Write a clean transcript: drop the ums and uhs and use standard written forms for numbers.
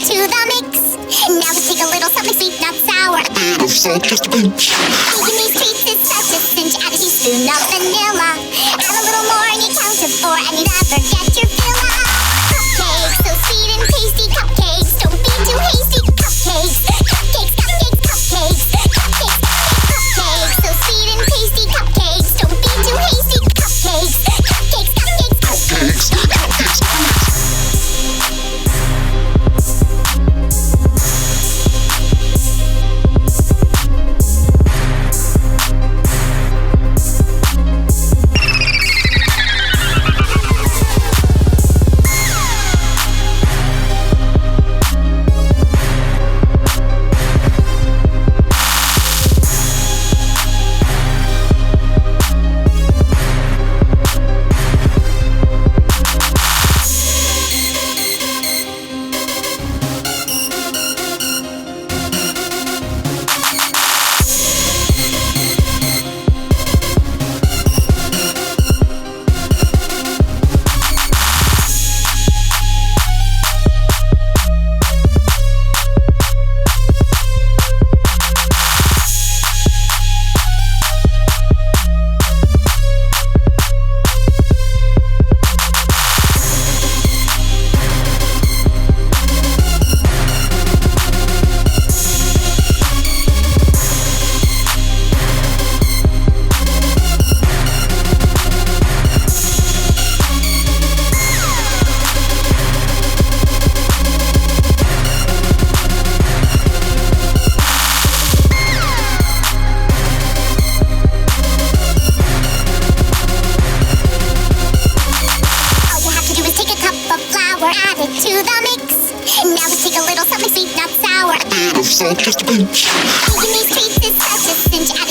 to the mix. Now just take a little something sweet, not sour. A bit of salt, just a pinch. Making these treats is such a cinch. Add a teaspoon of vanilla. Add a little more and you count to 4 and you never get your fill up. Cupcakes, so sweet and tasty. Cupcakes, don't be too hasty. Cupcakes, cupcakes, cupcakes, cupcakes. Cupcakes, cupcakes, so sweet and tasty. Cupcakes, don't be too hasty. Cupcakes, cupcakes, cupcakes. Cupcakes, cupcakes, cupcakes. Add it to the mix. Now just take a little something sweet, not sour. A bit of salt, just a pinch. Making these treats is such a cinch. Add